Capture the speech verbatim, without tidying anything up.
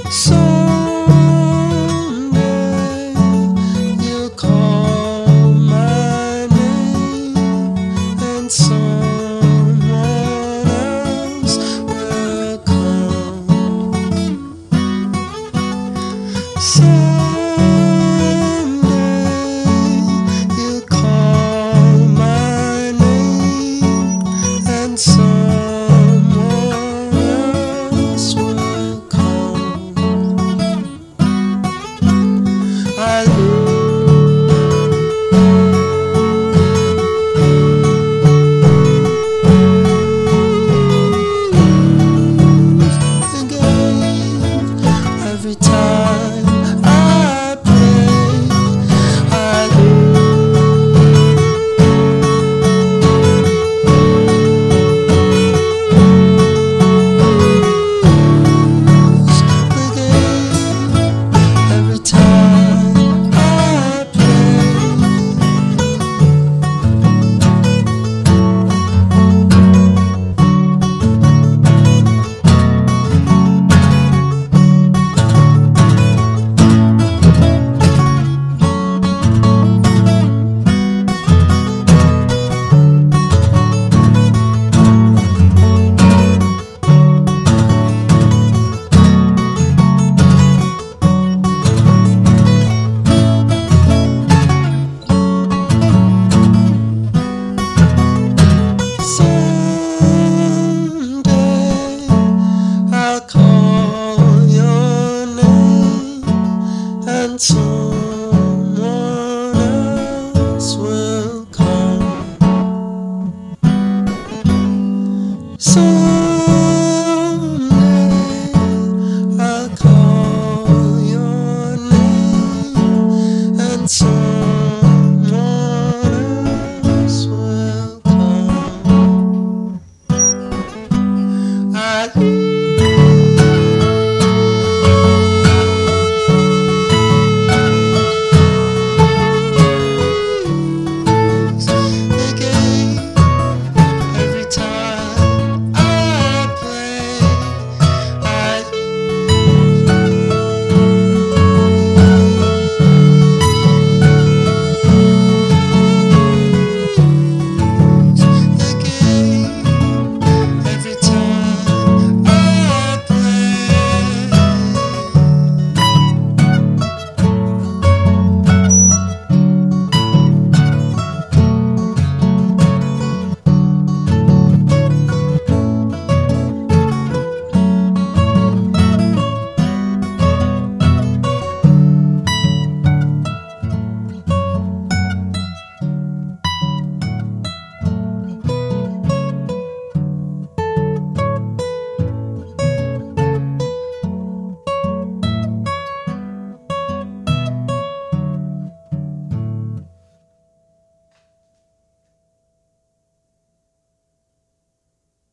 Someday you'll call my name, and someone else will come. Someday you'll call my name, and someone else will come. I lose the game every time I play. I lose the game every time I play. Someday I'll call your name, and someone